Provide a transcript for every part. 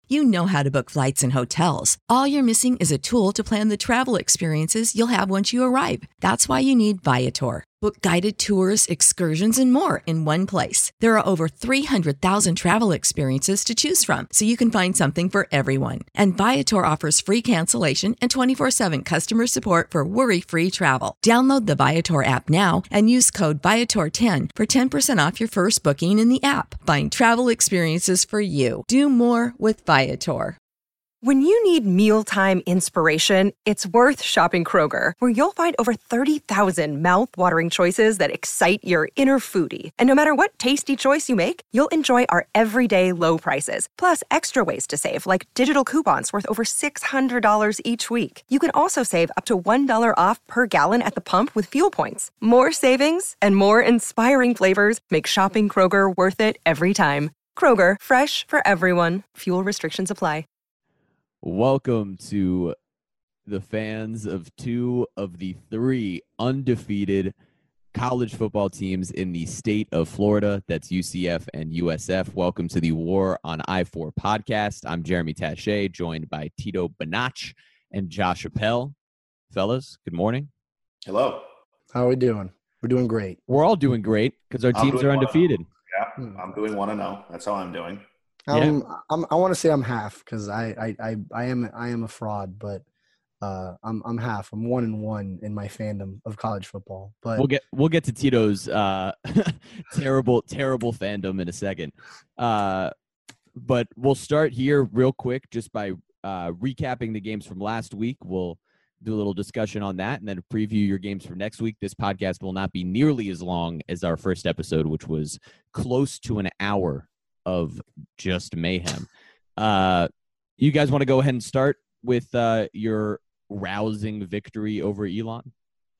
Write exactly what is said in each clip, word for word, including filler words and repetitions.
You know how to book flights and hotels. All you're missing is a tool to plan the travel experiences you'll have once you arrive. That's why you need Viator. Book guided tours, excursions, and more in one place. There are over three hundred thousand travel experiences to choose from, so you can find something for everyone. And Viator offers free cancellation and twenty-four seven customer support for worry-free travel. Download the Viator app now and use code Viator ten for ten percent off your first booking in the app. Find travel experiences for you. Do more with Viator. When you need mealtime inspiration, it's worth shopping Kroger, where you'll find over thirty thousand mouth-watering choices that excite your inner foodie. And no matter what tasty choice you make, you'll enjoy our everyday low prices, plus extra ways to save, like digital coupons worth over six hundred dollars each week. You can also save up to one dollar off per gallon at the pump with fuel points. More savings and more inspiring flavors make shopping Kroger worth it every time. Kroger, fresh for everyone. Fuel restrictions apply. Welcome to the fans of two of the three undefeated college football teams in the state of Florida. That's U C F and U S F. Welcome to the War on I four podcast. I'm Jeremy Taché, joined by Tito Banach and Josh Appel. Fellas, good morning. Hello. How are we doing? We're doing great. We're all doing great because our teams are undefeated. Yeah, I'm doing one and oh. That's how I'm doing. I'm, Yeah. I'm, I want to say I'm half because I, I, I, I am I am a fraud, but uh, I'm I'm half. I'm one and one in my fandom of college football. But We'll get we'll get to Tito's uh, terrible terrible fandom in a second, uh, but we'll start here real quick just by uh, recapping the games from last week. We'll do a little discussion on that and then preview your games for next week. This podcast will not be nearly as long as our first episode, which was close to an hour of just mayhem. Uh, you guys want to go ahead and start with uh, your rousing victory over Elon?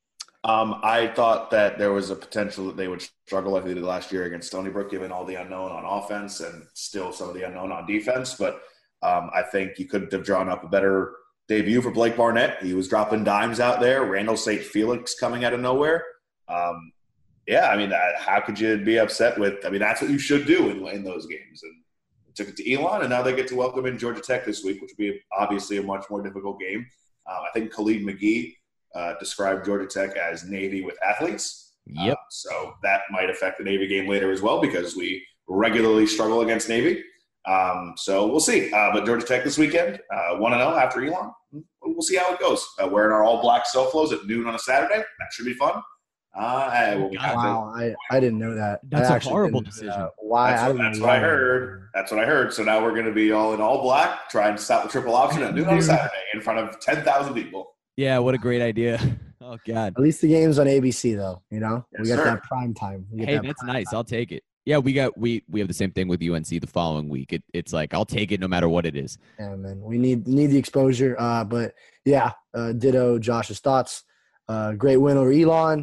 Um, I thought that there was a potential that they would struggle like they did last year against Stony Brook, given all the unknown on offense and still some of the unknown on defense. But um, I think you couldn't have drawn up a better debut for Blake Barnett. He was dropping dimes out there. Randall Saint Felix coming out of nowhere. Um, Yeah, I mean, how could you be upset with – I mean, that's what you should do in, in those games. And took it to Elon, and now they get to welcome in Georgia Tech this week, which will be obviously a much more difficult game. Uh, I think Khalid McGee uh, described Georgia Tech as Navy with athletes. Yep. Uh, so that might affect the Navy game later as well because we regularly struggle against Navy. Um, so we'll see. Uh, but Georgia Tech this weekend, uh, one and oh after Elon. We'll see how it goes. Uh, wearing our all-black Soflos at noon on a Saturday. That should be fun. Uh, and we'll have wow, to, I, I didn't know that. That's I a horrible didn't, decision. Uh, why? That's, I what, don't that's know what why. I heard. That's what I heard. So now we're going to be all in all black, trying to stop the triple option at noon on a Saturday in front of ten thousand people. Yeah, what a great idea. Oh, God. At least the game's on A B C, though. You know, Yes, we got sir. that prime time. We get Hey, that that's prime nice. time. I'll take it. Yeah, we got we we have the same thing with U N C the following week. It, it's like I'll take it no matter what it is. Yeah, man, we need need the exposure. Uh, but yeah, uh, ditto Josh's thoughts. Uh, great win over Elon.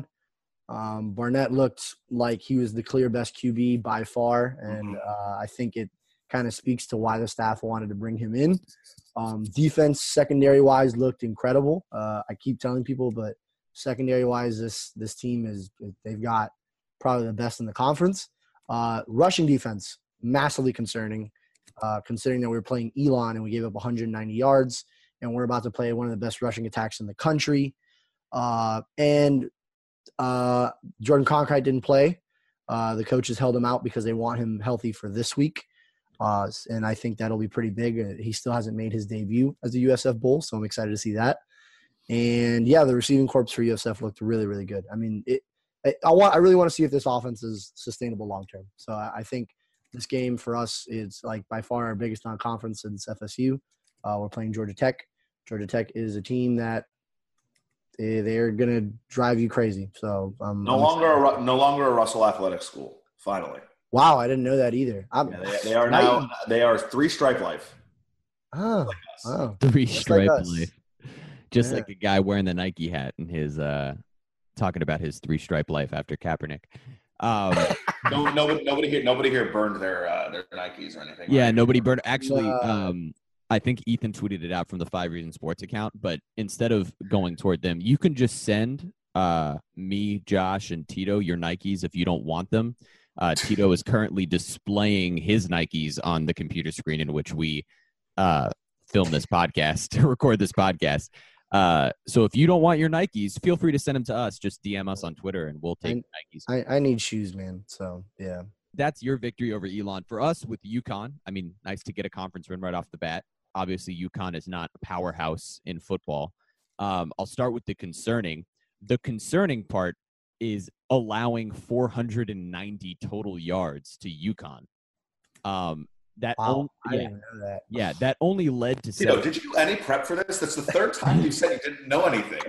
Um, Barnett looked like he was the clear best Q B by far, and uh, I think it kind of speaks to why the staff wanted to bring him in. Um, defense, secondary-wise, looked incredible. Uh, I keep telling people, but secondary-wise, this this team is they've got probably the best in the conference. Uh, rushing defense, massively concerning, uh, considering that we were playing Elon and we gave up one hundred ninety yards, and we're about to play one of the best rushing attacks in the country. Uh, and uh, Jordan Cronkite didn't play. Uh, the coaches held him out because they want him healthy for this week. Uh, and I think that'll be pretty big. Uh, he still hasn't made his debut as a U S F Bull, so I'm excited to see that. And, yeah, the receiving corps for U S F looked really, really good. I mean, it, I, I want. I really want to see if this offense is sustainable long term. So I, I think this game for us is, like, by far our biggest non-conference since F S U. Uh, we're playing Georgia Tech. Georgia Tech is a team that they, they're going to drive you crazy. So um, No I'm longer excited. a no longer a Russell Athletic School. Finally, Wow, I didn't know that either. I'm, yeah, they, they are now they are three stripe life. Oh, Like us. wow. Three Just like stripe us. life. Just Yeah. like the guy wearing the Nike hat and his uh talking about his three stripe life after Kaepernick. Um No, nobody, nobody here, nobody here burned their uh, their Nikes or anything. yeah, right? nobody burned actually Uh, um I think Ethan tweeted it out from the Five Reasons Sports account, but instead of going toward them, you can just send uh me, Josh, and Tito your Nikes if you don't want them. Uh, Tito is currently displaying his Nikes on the computer screen in which we uh, film this podcast, record this podcast. Uh, so if you don't want your Nikes, feel free to send them to us. Just D M us on Twitter, and we'll take I, Nikes. I, I need shoes, man. So yeah, that's your victory over Elon. For us with UConn, I mean, nice to get a conference win right off the bat. Obviously, UConn is not a powerhouse in football. Um, I'll start with the concerning. The concerning part is allowing four hundred ninety total yards to UConn. Um, that wow, on, I yeah, didn't know that. Yeah, that only led to. You know, did you do any prep for this? That's the third time you said you didn't know anything.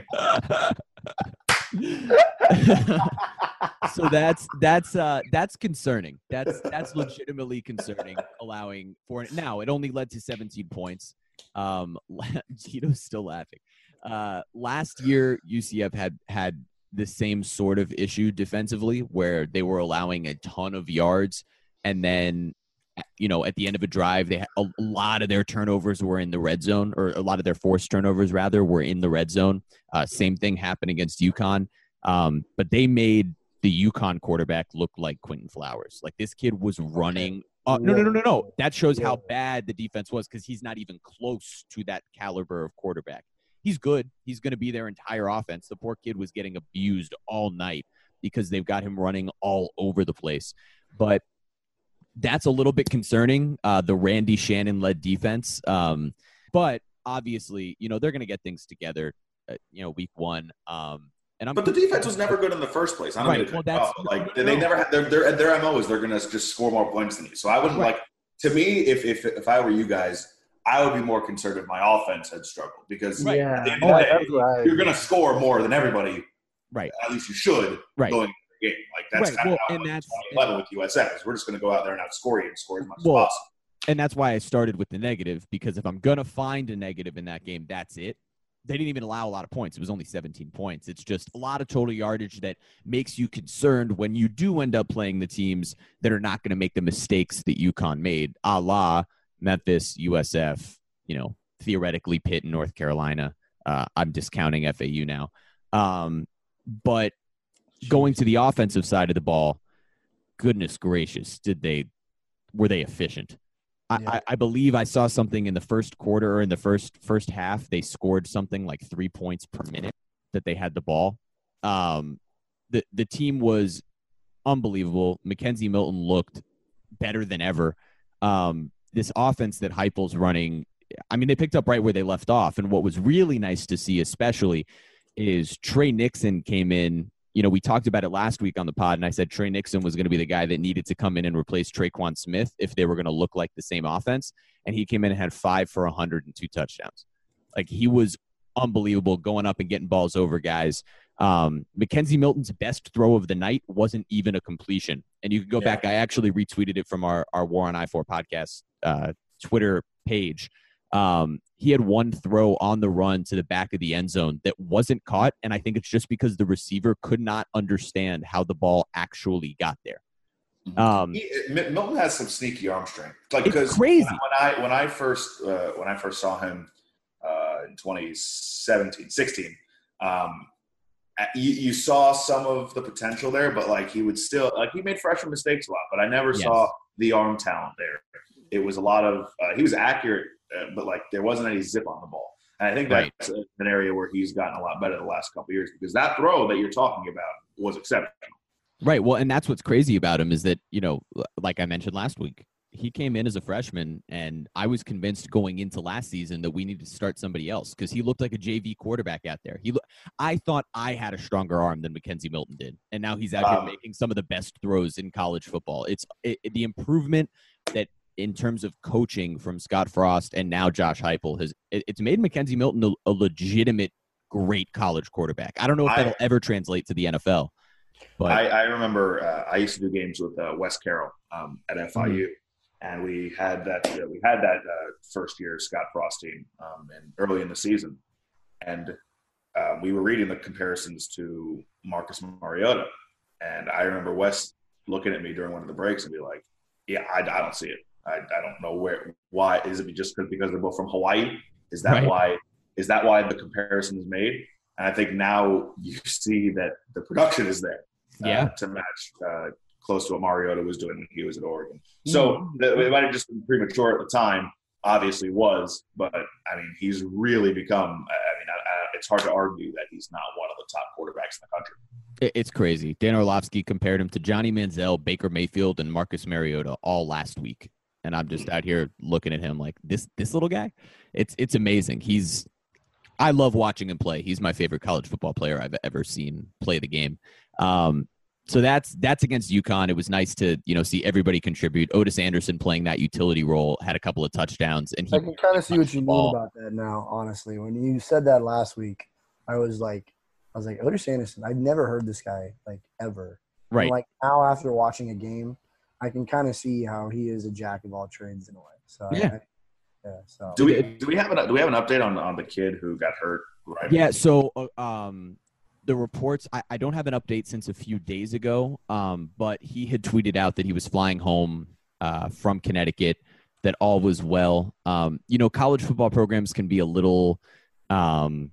So that's that's uh, that's concerning. That's that's legitimately concerning. Allowing four now, it only led to seventeen points. Um, Gito's still laughing. Uh, last year, U C F had had the same sort of issue defensively, where they were allowing a ton of yards, and then, you know, at the end of a drive, they had a lot of their turnovers were in the red zone, or a lot of their forced turnovers rather were in the red zone. Uh, same thing happened against UConn, um, but they made the UConn quarterback look like Quentin Flowers. Like, this kid was running. Uh, no, no, no, no, no. That shows how bad the defense was, because he's not even close to that caliber of quarterback. He's good. He's going to be their entire offense. The poor kid was getting abused all night because they've got him running all over the place. But that's a little bit concerning, uh, the Randy Shannon-led defense. Um, but obviously, you know, they're going to get things together, uh, you know, week one. Um, and I'm but the defense was never good in the first place. I don't right. mean to well, that's, off. Like, they never had their, their, their M O is they're going to just score more points than you. So I wouldn't right. like, to me, if, if, if I were you guys, I would be more concerned if my offense had struggled, because right. at the end oh, of the day, right. you're going to score more than everybody. Right. At least you should right. going into the game. Like, that's right. kind well, of how and it that's, twenty eleven with U S F is we're just going to go out there and outscore you and score as much well, as possible. And that's why I started with the negative, because if I'm going to find a negative in that game, that's it. They didn't even allow a lot of points. It was only seventeen points. It's just a lot of total yardage that makes you concerned when you do end up playing the teams that are not going to make the mistakes that UConn made, a la Memphis, U S F, you know, theoretically Pitt and North Carolina. Uh, I'm discounting F A U now. Um, but going to the offensive side of the ball, goodness gracious, did they were they efficient? I, Yeah. I, I believe I saw something in the first quarter or in the first first half. They scored something like three points per minute that they had the ball. Um, the the team was unbelievable. Mackenzie Milton looked better than ever. Um, this offense that Heupel's running, I mean, they picked up right where they left off. And what was really nice to see, especially, is Trey Nixon came in. You know, we talked about it last week on the pod, and I said Trey Nixon was going to be the guy that needed to come in and replace Traquan Smith if they were going to look like the same offense. And he came in and had five for one hundred and two touchdowns. Like, he was unbelievable going up and getting balls over guys. Um, Mackenzie Milton's best throw of the night wasn't even a completion. And you can go yeah. back. I actually retweeted it from our, our War on I four podcast uh, Twitter page. Um, he had one throw on the run to the back of the end zone that wasn't caught, and I think it's just because the receiver could not understand how the ball actually got there. Um, he, Milton has some sneaky arm strength, like it's because crazy. When I when I first uh, when I first saw him uh, in twenty seventeen, sixteen, um, you, you saw some of the potential there, but like he would still like he made freshman mistakes a lot, but I never yes. saw the arm talent there. It was a lot of uh, he was accurate. Uh, but like there wasn't any zip on the ball, and I think right. that's an area where he's gotten a lot better the last couple of years, because that throw that you're talking about was exceptional. Right. Well, and that's what's crazy about him is that, you know, like I mentioned last week, he came in as a freshman, and I was convinced going into last season that we needed to start somebody else because he looked like a J V quarterback out there. He, lo- I thought I had a stronger arm than Mackenzie Milton did, and now he's out um, here making some of the best throws in college football. It's it, it, the improvement that. In terms of coaching from Scott Frost and now Josh Heupel, has it, it's made Mackenzie Milton a, a legitimate, great college quarterback. I don't know if that'll I, ever translate to the N F L. But I, I remember uh, I used to do games with uh, Wes Carroll um, at F I U, mm-hmm. and we had that uh, we had that uh, first year Scott Frost team um, and early in the season, and uh, we were reading the comparisons to Marcus Mariota, and I remember Wes looking at me during one of the breaks and be like, "Yeah, I, I don't see it." I, I don't know where. Why is it just because they're both from Hawaii? Is that right. why? Is that why the comparison is made? And I think now you see that the production is there, yeah, uh, to match uh, close to what Mariota was doing when he was at Oregon. So mm-hmm. the, it might have just been premature at the time, obviously was, but I mean, he's really become. I mean, I, I, it's hard to argue that he's not one of the top quarterbacks in the country. It's crazy. Dan Orlovsky compared him to Johnny Manziel, Baker Mayfield, and Marcus Mariota all last week, and I'm just out here looking at him like this. This little guy, it's it's amazing. He's I love watching him play. He's my favorite college football player I've ever seen play the game. Um, so that's that's against UConn. It was nice to you know see everybody contribute. Otis Anderson playing that utility role, had a couple of touchdowns, and he I can kind of see what you mean about that now. Honestly, when you said that last week, I was like. I was like, Otis Anderson, I've never heard this guy, like, ever. Right. And, like, now after watching a game, I can kind of see how he is a jack of all trades in a way. So, yeah. I, yeah so. Do we do we have an do we have an update on on the kid who got hurt? Right. Yeah. So, uh, um, the reports. I, I don't have an update since a few days ago. Um, but he had tweeted out that he was flying home uh, from Connecticut, that all was well. Um, you know, college football programs can be a little. Um,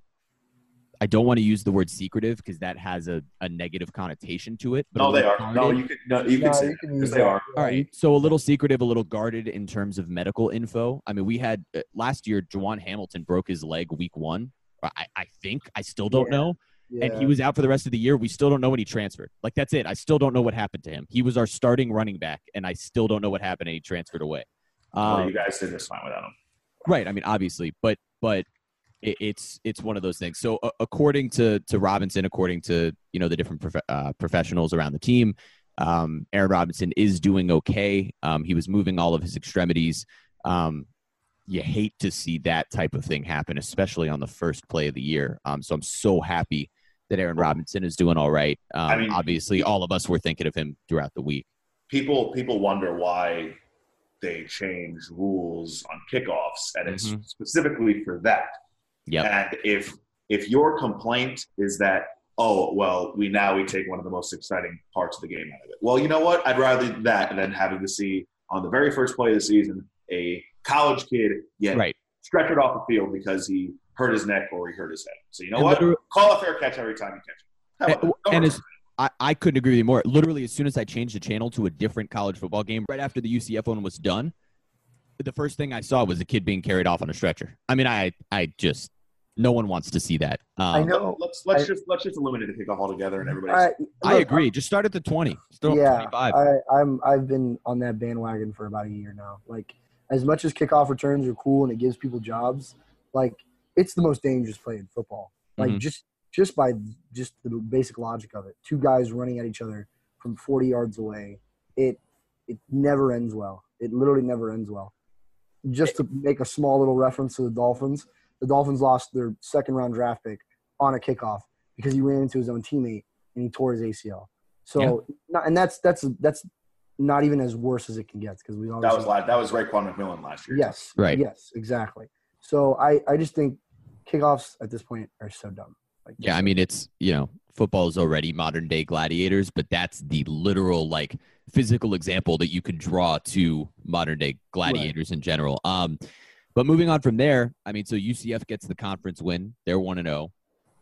I don't want to use the word secretive because that has a, a negative connotation to it. But no, they are. Guarded. No, you can. No, you can no, say because they are. All right. So a little secretive, a little guarded in terms of medical info. I mean, we had uh, last year, Juwan Hamilton broke his leg week one. I, I think. I still don't yeah. know. Yeah. And he was out for the rest of the year. We still don't know when he transferred. Like, that's it. I still don't know what happened to him. He was our starting running back, and I still don't know what happened, and he transferred away. Um, well, you um, guys did just fine without him. Right. I mean, obviously. But but – It's it's one of those things. So uh, according to to Robinson, according to you know the different prof- uh, professionals around the team, um, Aaron Robinson is doing okay. Um, he was moving all of his extremities. Um, you hate to see that type of thing happen, especially on the first play of the year. Um, so I'm so happy that Aaron Robinson is doing all right. Um, I mean, obviously, all of us were thinking of him throughout the week. People people wonder why they change rules on kickoffs, and it's mm-hmm. specifically for that. Yep. And if if your complaint is that, oh, well, we now we take one of the most exciting parts of the game out of it. Well, you know what? I'd rather that than having to see on the very first play of the season a college kid get right. stretchered off the field because he hurt his neck or he hurt his head. So you know and what? Call a fair catch every time you catch it. And, and as, I, I couldn't agree with you more. Literally, as soon as I changed the channel to a different college football game, right after the U C F one was done, the first thing I saw was a kid being carried off on a stretcher. I mean, I I just no one wants to see that. Um, I know. Let's let's I, just let's just eliminate the kickoff altogether, and everybody. I, I agree. Just start at the twenty. Start yeah, twenty-five. I, I'm I've been on that bandwagon for about a year now. Like, as much as kickoff returns are cool and it gives people jobs, like it's the most dangerous play in football. Like mm-hmm. just just by just the basic logic of it, two guys running at each other from forty yards away, it it never ends well. It literally never ends well. Just to make a small little reference to the Dolphins, the Dolphins lost their second-round draft pick on a kickoff because he ran into his own teammate and he tore his A C L. So, yeah. not, and that's that's that's not even as worse as it can get because we that was last, that was Raekwon McMillan last year. Yes, right. Yes, exactly. So I, I just think kickoffs at this point are so dumb. Like, yeah, I mean it's you know football is already modern day gladiators, but that's the literal like physical example that you could draw to modern day gladiators right. in general. Um, but moving on from there, I mean, so U C F gets the conference win; they're one and zero.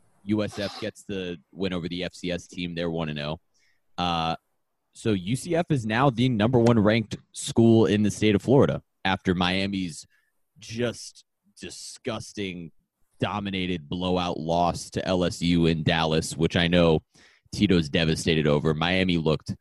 U S F gets the win over the F C S team; they're one and zero. Uh, so U C F is now the number one ranked school in the state of Florida after Miami's just disgusting, dominated blowout loss to L S U in Dallas, which I know Tito's devastated over. Miami looked,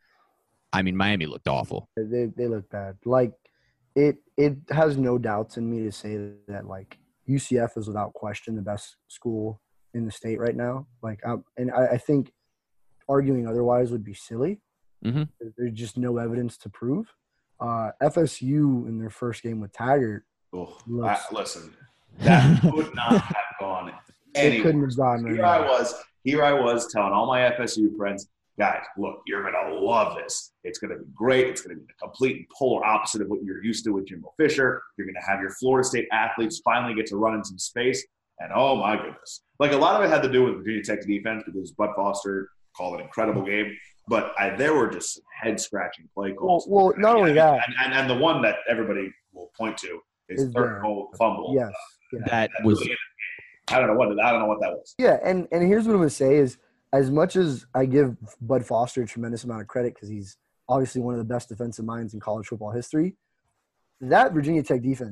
I mean, Miami looked awful. They they look bad. Like it it has no doubts in me to say that like U C F is without question the best school in the state right now. Like, um, and I, I think arguing otherwise would be silly. Mm-hmm. There's just no evidence to prove. Uh, F S U in their first game with Taggart. Oh, looks, I, listen, that could not have gone anywhere. It couldn't have gone Here I was, here I was telling all my F S U friends, guys, look, you're gonna love this. It's gonna be great. It's gonna be the complete polar opposite of what you're used to with Jimbo Fisher. You're gonna have your Florida State athletes finally get to run in some space. And oh my goodness, like a lot of it had to do with Virginia Tech's defense because Bud Foster called an incredible game. But I, there were just head scratching play calls. Well, well not only and, that, and, and, and the one that everybody will point to is, is third goal fumble. Yes, uh, yeah. that, that was. Really, I don't know what I don't know what that was. Yeah, and and here's what I'm gonna say is, as much as I give Bud Foster a tremendous amount of credit because he's obviously one of the best defensive minds in college football history, that Virginia Tech defense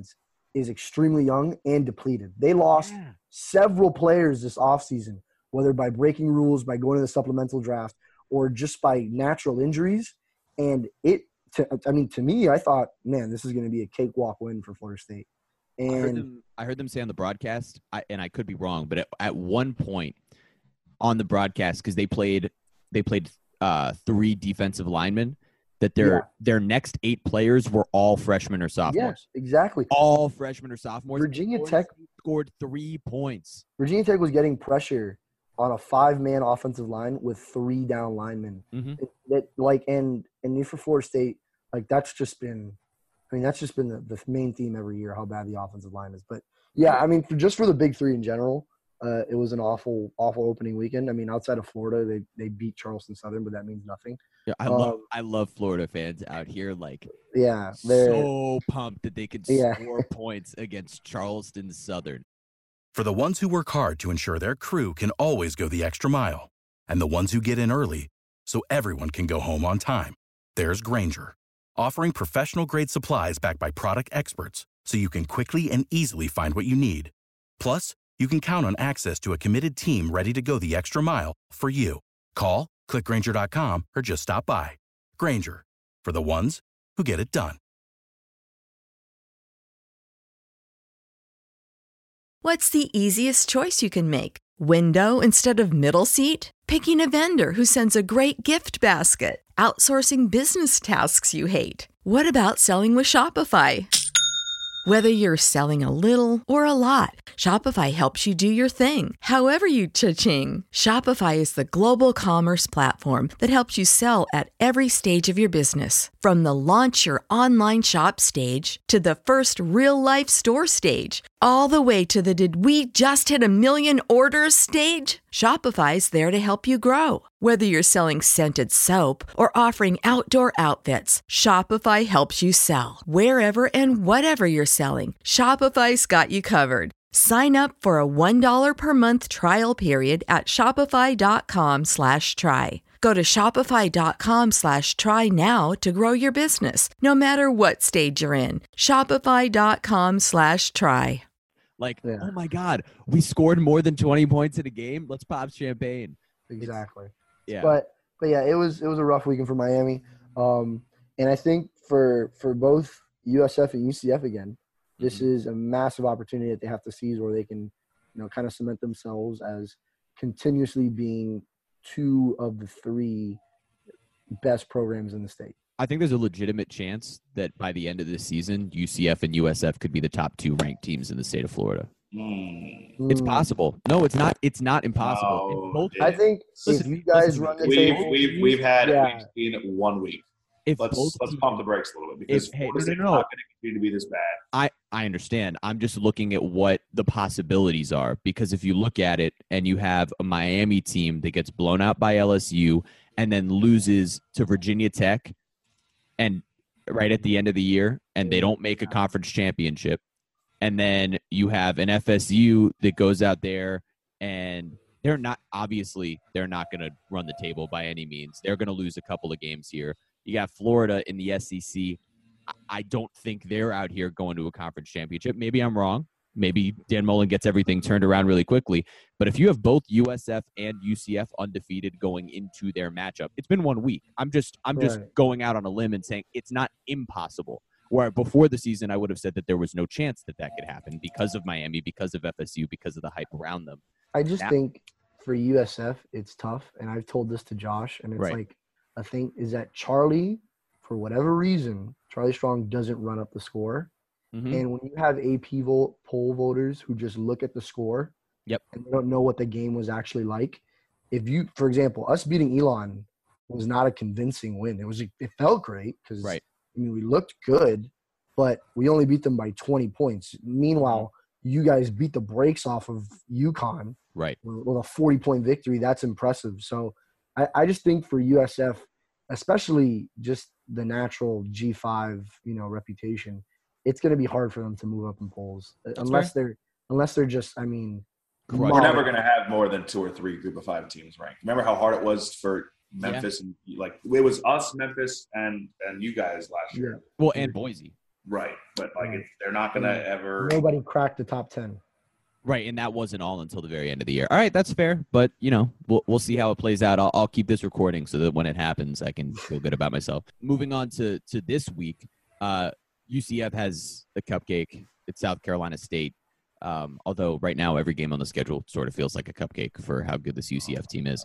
is extremely young and depleted. They lost Yeah. several players this offseason, whether by breaking rules, by going to the supplemental draft, or just by natural injuries. And it, to, I mean, to me, I thought, man, this is going to be a cakewalk win for Florida State. And I heard them. I heard them say on the broadcast, I, and I could be wrong, but at, at one point on the broadcast, because they played, they played uh, three defensive linemen, that their Yeah. their next eight players were all freshmen or sophomores. yes, exactly. All freshmen or sophomores. Virginia Florida Tech State scored three points. Virginia Tech was getting pressure on a five-man offensive line with three down linemen. Mhm. It- that like and and for Florida State, like that's just been, I mean, that's just been the, the main theme every year, how bad the offensive line is. But yeah, I mean, for, just for the big three in general, uh, it was an awful, awful opening weekend. I mean, outside of Florida, they they beat Charleston Southern, but that means nothing. Yeah, I love Um, I love Florida fans out here, like Yeah, they're so pumped that they could Yeah. score points against Charleston Southern. For the ones who work hard to ensure their crew can always go the extra mile, and the ones who get in early so everyone can go home on time, there's Grainger, offering professional-grade supplies backed by product experts so you can quickly and easily find what you need. Plus, you can count on access to a committed team ready to go the extra mile for you. Call, click Grainger dot com, or just stop by. Grainger, for the ones who get it done. What's the easiest choice you can make? Window instead of middle seat? Picking a vendor who sends a great gift basket? Outsourcing business tasks you hate? What about selling with Shopify? Whether you're selling a little or a lot, Shopify helps you do your thing, however you cha-ching. Shopify is the global commerce platform that helps you sell at every stage of your business. From the launch your online shop stage to the first real-life store stage, all the way to the did we just hit a million orders stage. Shopify's there to help you grow. Whether you're selling scented soap or offering outdoor outfits, Shopify helps you sell. Wherever and whatever you're selling, Shopify's got you covered. Sign up for a one dollar per month trial period at shopify.com slash try. Go to shopify.com slash try now to grow your business, no matter what stage you're in. Shopify.com slash try. Like, Yeah. oh my God, we scored more than twenty points in a game. Let's pop champagne. exactly. Yeah. But but yeah, it was it was a rough weekend for Miami, um, and I think for for both U S F and U C F again, this Mhm. is a massive opportunity that they have to seize, where they can, you know, kind of cement themselves as continuously being two of the three best programs in the state. I think there's a legitimate chance that by the end of this season, U C F and U S F could be the top two ranked teams in the state of Florida. Mm. It's Mm. possible. No, it's not. It's not impossible. No, If both, it- I think Listen, if you guys listen, run the We've table, we've we've had Yeah. we've seen one week. if Let's both let's teams- pump the brakes a little bit because If- hey, Florida no, no, State's no. not going to continue to be this bad. I, I understand. I'm just looking at what the possibilities are, because if you look at it and you have a Miami team that gets blown out by L S U and then loses to Virginia Tech and right at the end of the year, and they don't make a conference championship, and then you have an F S U that goes out there and they're not, obviously they're not going to run the table by any means. They're going to lose a couple of games here. You got Florida in the S E C. I don't think they're out here going to a conference championship. Maybe I'm wrong. Maybe Dan Mullen gets everything turned around really quickly. But if you have both U S F and U C F undefeated going into their matchup, it's been one week. I'm just I'm just Right. going out on a limb and saying it's not impossible. Where before the season, I would have said that there was no chance that that could happen because of Miami, because of F S U, because of the hype around them. I just Yeah. think for U S F, it's tough, and I've told this to Josh, and it's Right. like a thing is that Charlie, for whatever reason, Charlie Strong doesn't run up the score, Mhm. and when you have A P vote poll voters who just look at the score, Yep. and they don't know what the game was actually like. If you, for example, us beating Elon was not a convincing win. It was it felt great because Right. I mean we looked good, but we only beat them by twenty points. Meanwhile, you guys beat the brakes off of UConn Right. with a forty-point victory. That's impressive. So I, I just think for U S F, especially just the natural G five, you know, reputation, it's going to be hard for them to move up in polls unless they're unless they're just, I mean, Crush. We're mob- never going to have more than two or three group of five teams ranked. Remember how hard it was for Memphis and like it was us, Memphis, and and you guys last year. Well, and Boise. Right, but like it's, they're not going to ever. Nobody cracked the top ten. Right, and that wasn't all until the very end of the year. All right, that's fair, but you know, we'll we'll see how it plays out. I'll, I'll keep this recording so that when it happens, I can feel good about myself. Moving on to to this week, uh, U C F has a cupcake. It's South Carolina State. Um, although right now every game on the schedule sort of feels like a cupcake for how good this U C F team is.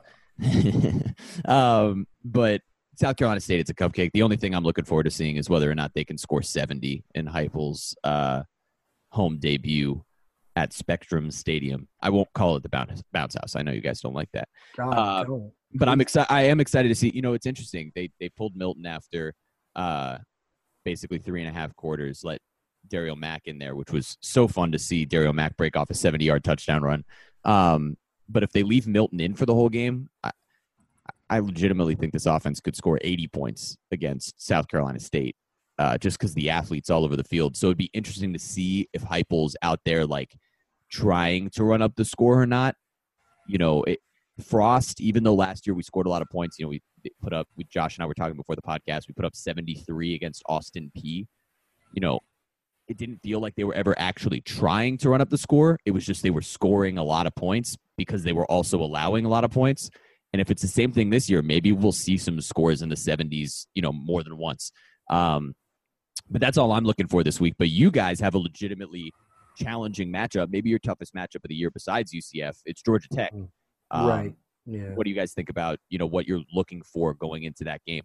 um, but South Carolina State, it's a cupcake. The only thing I'm looking forward to seeing is whether or not they can score seventy in Heupel's uh, home debut at Spectrum Stadium. I won't call it the bounce, bounce house. I know you guys don't like that. God, uh, don't. But I'm excited. I am excited to see. You know, it's interesting. They they pulled Milton after uh, basically three and a half quarters. Let Dario Mack in there, which was so fun to see Dario Mack break off a seventy-yard touchdown run. Um, but if they leave Milton in for the whole game, I, I legitimately think this offense could score eighty points against South Carolina State. Uh, just because the athletes all over the field. So it'd be interesting to see if Heupel's out there like trying to run up the score or not. You know, it, Frost, even though last year we scored a lot of points, you know, we put up, we, Josh and I were talking before the podcast, we put up seventy-three against Austin Peay. You know, it didn't feel like they were ever actually trying to run up the score. It was just they were scoring a lot of points because they were also allowing a lot of points. And if it's the same thing this year, maybe we'll see some scores in the seventies, you know, more than once. Um, But that's all I'm looking for this week. But you guys have a legitimately challenging matchup, maybe your toughest matchup of the year besides U C F. It's Georgia Tech. Um, Right. Yeah. What do you guys think about, you know, what you're looking for going into that game?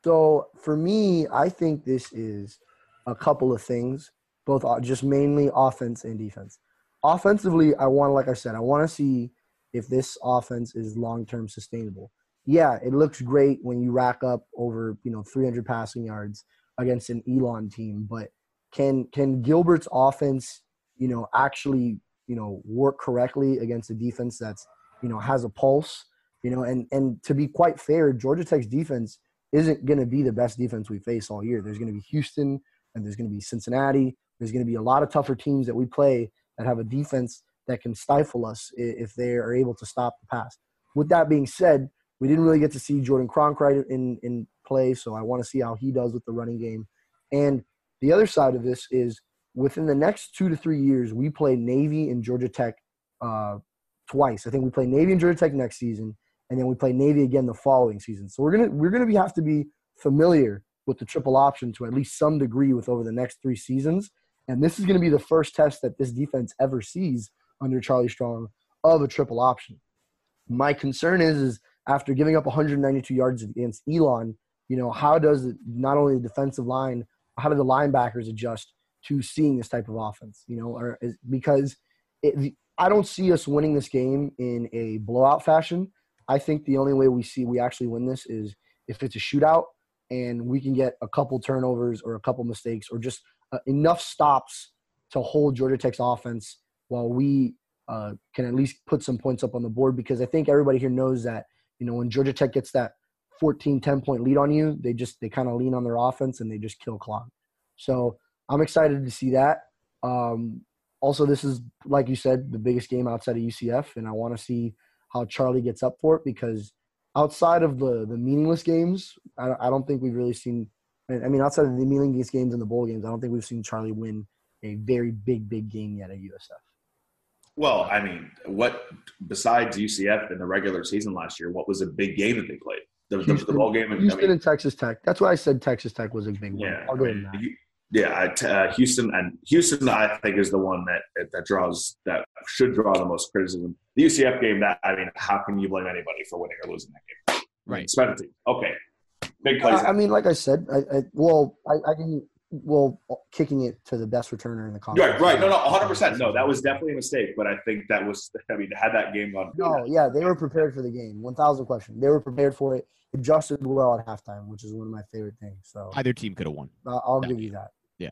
So for me, I think this is a couple of things, both just mainly offense and defense. Offensively, I want, like I said, I want to see if this offense is long-term sustainable. Yeah, it looks great when you rack up over, you know, three hundred passing yards against an Elon team, but can can Gilbert's offense, you know, actually, you know, work correctly against a defense that's, you know, has a pulse, you know, and and to be quite fair, Georgia Tech's defense isn't going to be the best defense we face all year. There's going to be Houston and there's going to be Cincinnati. There's going to be a lot of tougher teams that we play that have a defense that can stifle us if they are able to stop the pass. With that being said, we didn't really get to see Jordan Cronkrite in, in play, so I want to see how he does with the running game. And the other side of this is within the next two to three years, we play Navy and Georgia Tech uh, twice. I think we play Navy and Georgia Tech next season, and then we play Navy again the following season. So we're gonna we're gonna be, have to be familiar with the triple option to at least some degree with over the next three seasons. And this is going to be the first test that this defense ever sees under Charlie Strong of a triple option. My concern is, is after giving up one hundred ninety-two yards against Elon, you know, how does it, not only the defensive line, how do the linebackers adjust to seeing this type of offense? You know, or is, because it, I don't see us winning this game in a blowout fashion. I think the only way we see we actually win this is if it's a shootout and we can get a couple turnovers or a couple mistakes or just uh, enough stops to hold Georgia Tech's offense while we uh, can at least put some points up on the board, because I think everybody here knows that, you know, when Georgia Tech gets that fourteen, ten point lead on you, they just, they kind of lean on their offense and they just kill clock. So I'm excited to see that. Um, also, this is, like you said, the biggest game outside of U C F, and I want to see how Charlie gets up for it, because outside of the, the meaningless games, I, I don't think we've really seen – I mean, outside of the meaningless games and the bowl games, I don't think we've seen Charlie win a very big, big game yet at U S F. Well, I mean, what besides U C F in the regular season last year, what was a big game that they played? The, the, the bowl game. Houston I mean, and Texas Tech. That's why I said Texas Tech was a big one. Yeah, I'll go I mean, with that. Yeah, uh, Houston and Houston, I think, is the one that that draws that should draw the most criticism. The U C F game, that I mean, how can you blame anybody for winning or losing that game? Right, special team. Okay, big plays. I, I mean, like I said, I, I well, I, I can well kicking it to the best returner in the conference. Right, right. No, no, one hundred percent. No, that was definitely a mistake. But I think that was. I mean, had that game gone. No, yeah, they were prepared for the game. One thousand question. They were prepared for it. Adjusted well at halftime, which is one of my favorite things. So either team could have won. Uh, I'll give you that. Yeah.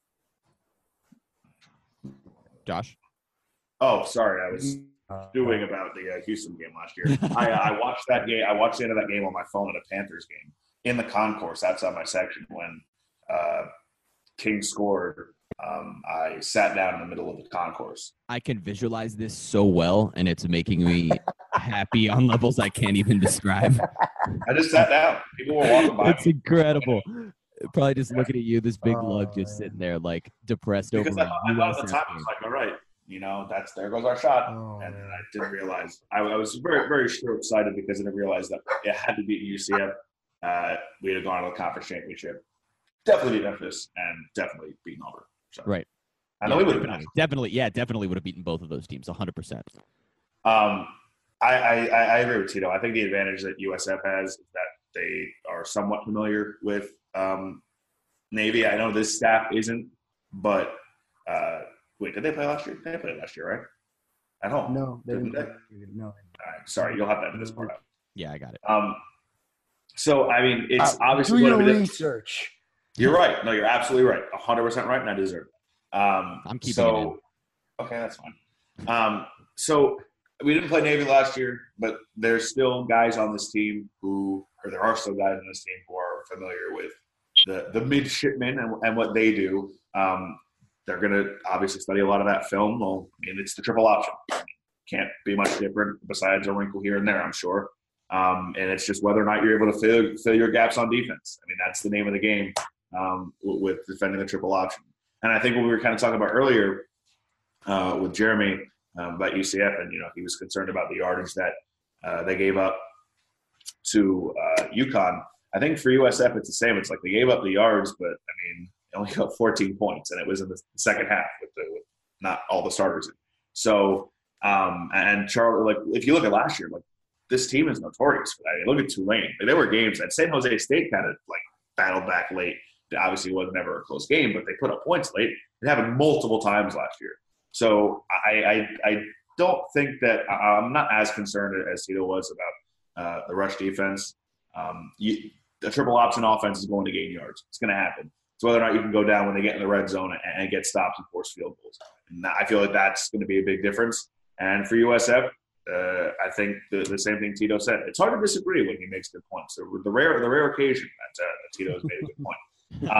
Josh? Oh, sorry. I was doing about the uh, Houston game last year. I, uh, I watched that game. I watched the end of that game on my phone at a Panthers game in the concourse outside my section when uh, King scored. Um, I sat down in the middle of the concourse. I can visualize this so well, and it's making me happy on levels I can't even describe. I just sat down. People were walking by. It's me. incredible. probably just looking at you, this big Oh, lug just man. sitting there, like depressed Because over I, I a thought U at S the F time, I was game. like, all right, you know, that's there goes our shot. Oh, and then man. I didn't realize. I, I was very, very sure excited because I didn't realize that it had to beat U C F. Uh, we had gone to the conference championship. Definitely beat Memphis and definitely beat Auburn. So. Right. I know Yeah, we would have definitely, definitely, yeah, definitely would have beaten both of those teams, one hundred percent. Um, I, I, I agree with Tito. I think the advantage that U S F has is that they are somewhat familiar with um, Navy. I know this staff isn't, but uh, wait, did they play last year? They played last year, right? At home? No, they didn't didn't. they? No. All right, sorry, you'll have to edit this part out. Yeah, I got it. Um, so I mean, it's Uh, obviously do going to your be. research. You're right. No, you're absolutely right. one hundred percent right, and I deserve it. Um, I'm keeping so, it in. Okay, that's fine. Um, so we didn't play Navy last year, but there's still guys on this team who, or there are still guys on this team who are familiar with the the midshipmen and, and what they do. Um, they're going to obviously study a lot of that film. Well, I mean, it's the triple option. Can't be much different besides a wrinkle here and there, I'm sure. Um, and it's just whether or not you're able to fill, fill your gaps on defense. I mean, that's the name of the game um, with defending the triple option. And I think what we were kind of talking about earlier uh, with Jeremy um, about U C F, and, you know, he was concerned about the yardage that uh, they gave up to uh, UConn. I think for U S F, it's the same. It's like they gave up the yards, but, I mean, they only got fourteen points, and it was in the second half with, the, with not all the starters in. So, um, and Charlie, like, if you look at last year, like, this team is notorious for that. I mean, look at Tulane. Like, there were games that San Jose State kind of, like, battled back late. It obviously wasn't ever a close game, but they put up points late. It happened multiple times last year. So I, I, I don't think that – I'm not as concerned as Tito was about uh, the rush defense. Um, you, the triple option offense is going to gain yards. It's going to happen. It's whether or not you can go down when they get in the red zone and, and get stops and force field goals. And I feel like that's going to be a big difference. And for U S F, uh, I think the, the same thing Tito said. It's hard to disagree when he makes good points. The, the rare the rare occasion that, uh, that Tito has made a good point.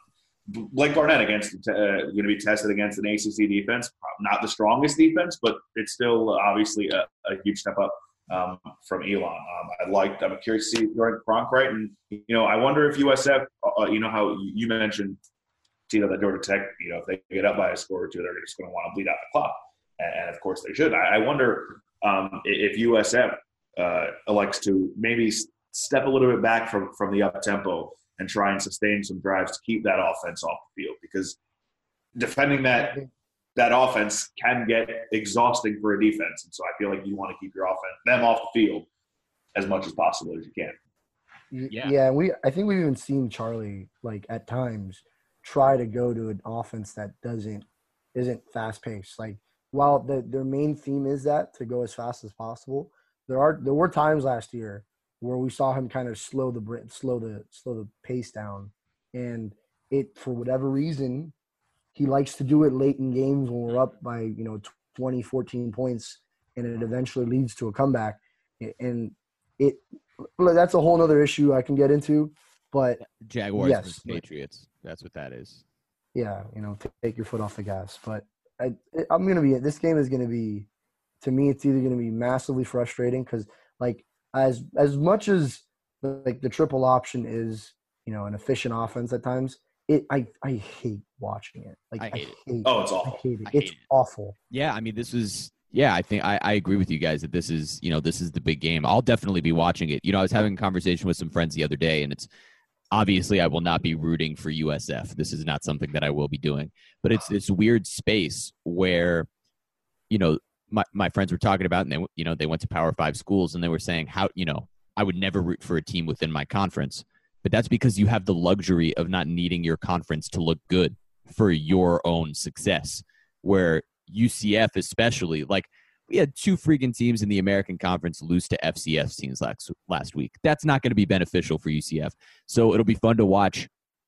Um, Blake Barnett against uh, going to be tested against an A C C defense, not the strongest defense, but it's still obviously a, a huge step up um, from Elon. Um, I liked. I'm curious to see Gronk right, and you know, I wonder if U S F. Uh, you know how you mentioned, Tito, that Georgia Tech. You know, if they get up by a score or two, they're just going to want to bleed out the clock, and, and of course they should. I, I wonder um, if U S F uh, elects to maybe step a little bit back from from the up tempo and try and sustain some drives to keep that offense off the field, because defending that that offense can get exhausting for a defense. And so I feel like you want to keep your offense, them off the field as much as possible as you can. Yeah. Yeah, we I think we've even seen Charlie, like, at times try to go to an offense that doesn't isn't fast paced. Like, while the, their main theme is that to go as fast as possible, there are there were times last year where we saw him kind of slow the slow the slow the pace down, and it, for whatever reason, he likes to do it late in games when we're up by, you know, twenty, fourteen points, and it eventually leads to a comeback. And it that's a whole other issue I can get into, but Jaguars yes, versus Patriots. That's what that is. Yeah, you know, take your foot off the gas. But I, I'm gonna be this game is gonna be, to me, it's either gonna be massively frustrating because, like, as as much as like the triple option is, you know, an efficient offense at times, it I I hate watching it. Like, I hate I hate it. Oh, it's I awful. hate it. I hate It's it. awful. Yeah, I mean, this is yeah. I think I, I agree with you guys that this is you know this is the big game. I'll definitely be watching it. You know, I was having a conversation with some friends the other day, and it's obviously I will not be rooting for U S F. This is not something that I will be doing. But it's this weird space where, you know, my my friends were talking about, and they you know they went to Power Five schools, and they were saying how you know I would never root for a team within my conference. But that's because you have the luxury of not needing your conference to look good for your own success. Where U C F especially, like, we had two freaking teams in the American Conference lose to F C S teams last, last week. That's not going to be beneficial for U C F. So it'll be fun to watch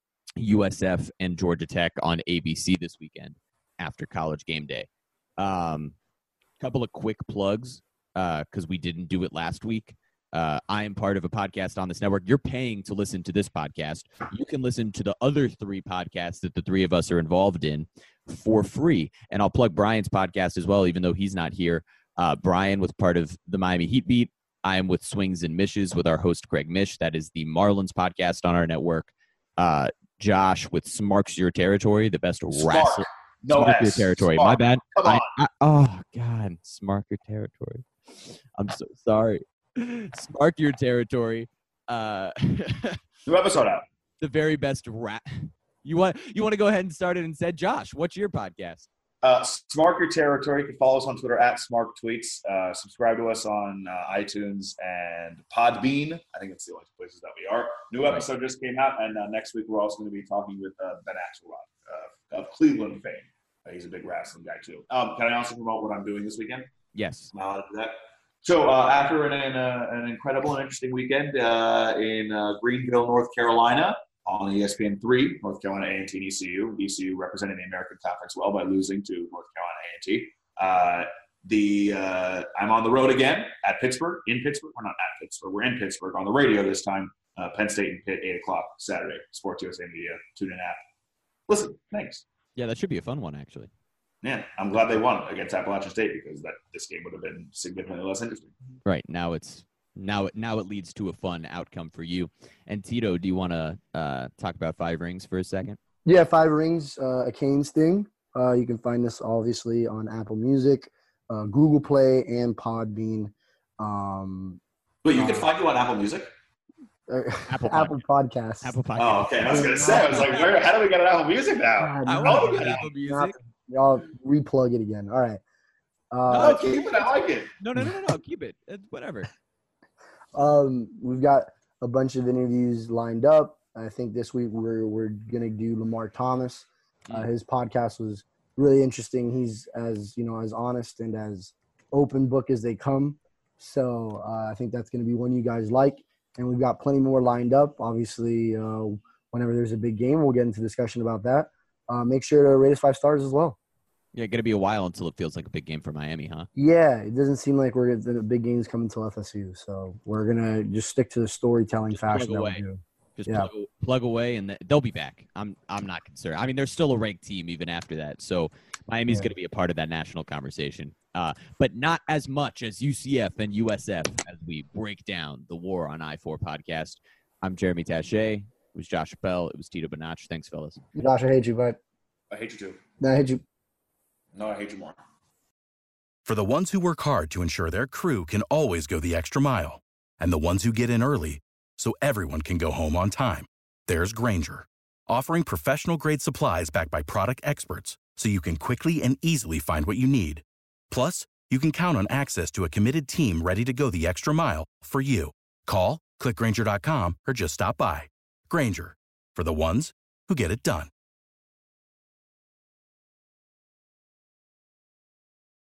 U S F and Georgia Tech on A B C this weekend after College Game Day. Um, couple of quick plugs because uh, we didn't do it last week. Uh, I am part of a podcast on this network. You're paying to listen to this podcast. You can listen to the other three podcasts that the three of us are involved in for free. And I'll plug Brian's podcast as well, even though he's not here. Uh, Brian was part of the Miami Heat Beat. I am with Swings and Mishes with our host, Craig Mish. That is the Marlins podcast on our network. Uh, Josh with Smarks Your Territory, the best Smart. wrestler. No Smark Your S. Territory. Smart. My bad. Come I, on. I, oh, God. Smark Your Territory. I'm so sorry. Smark Your Territory. Uh, New episode out. the very best rap. You want you want to go ahead and start it instead? Josh, what's your podcast? Uh, Smark Your Territory. You can follow us on Twitter at Smark Tweets. Uh, subscribe to us on uh, iTunes and Podbean. I think it's the only two places that we are. New episode just came out, and uh, next week we're also going to be talking with uh, Ben Axelrod uh, of Cleveland fame. Uh, he's a big wrestling guy too. Um, can I also promote what I'm doing this weekend? Yes. Uh, that. So uh, after an, an, uh, an incredible and interesting weekend uh, in uh, Greenville, North Carolina, on E S P N three, North Carolina A and T and E C U. E C U representing the American Conference well by losing to North Carolina A and T. Uh, the uh, I'm on the road again at Pittsburgh, in Pittsburgh. We're not at Pittsburgh. We're in Pittsburgh on the radio this time. Uh, Penn State and Pitt, eight o'clock Saturday. Sports U S A Media, tune in app. Listen, thanks. Yeah, that should be a fun one, actually. Yeah, I'm glad they won against Appalachian State because that this game would have been significantly less interesting. Right. Now it's now it now it leads to a fun outcome for you. And Tito, do you want to uh, talk about Five Rings for a second? Yeah, Five Rings, uh, a Canes thing. Uh, you can find us obviously on Apple Music, uh, Google Play, and Podbean. Um, But you can find you on Apple Music? Apple Apple Podcasts. Apple Podcast. Oh, okay. I was going to say, I was like, where? How do we get on Apple Music now? God, I no, want to no, get Apple Music. I'll replug it again. All right. Uh, Oh, keep it. I like it. No, no, no, no, no. Keep it. It's whatever. Um, we've got a bunch of interviews lined up. I think this week we're we're gonna do Lamar Thomas. Uh, his podcast was really interesting. He's as you know as honest and as open book as they come. So uh, I think that's gonna be one you guys like. And we've got plenty more lined up. Obviously, uh, whenever there's a big game, we'll get into discussion about that. Uh, make sure to rate us five stars as well. Yeah, gonna be a while until it feels like a big game for Miami, huh? Yeah, it doesn't seem like we're the big games coming until F S U. So we're gonna just stick to the storytelling Just fashion plug that away. we do. Just Yeah. plug, plug away, and th- they'll be back. I'm I'm not concerned. I mean, they're still a ranked team even after that. So Miami's Yeah. going to be a part of that national conversation, uh, but not as much as U C F and U S F as we break down the War on I four podcast. I'm Jeremy Taché. It was Josh Appel. It was Tito Bonach. Thanks, fellas. Josh, I hate you, but I hate you too. no, I hate you. No, I hate you more. For the ones who work hard to ensure their crew can always go the extra mile, and the ones who get in early so everyone can go home on time, there's Grainger, offering professional-grade supplies backed by product experts so you can quickly and easily find what you need. Plus, you can count on access to a committed team ready to go the extra mile for you. Call, click Grainger dot com, or just stop by. Grainger, for the ones who get it done.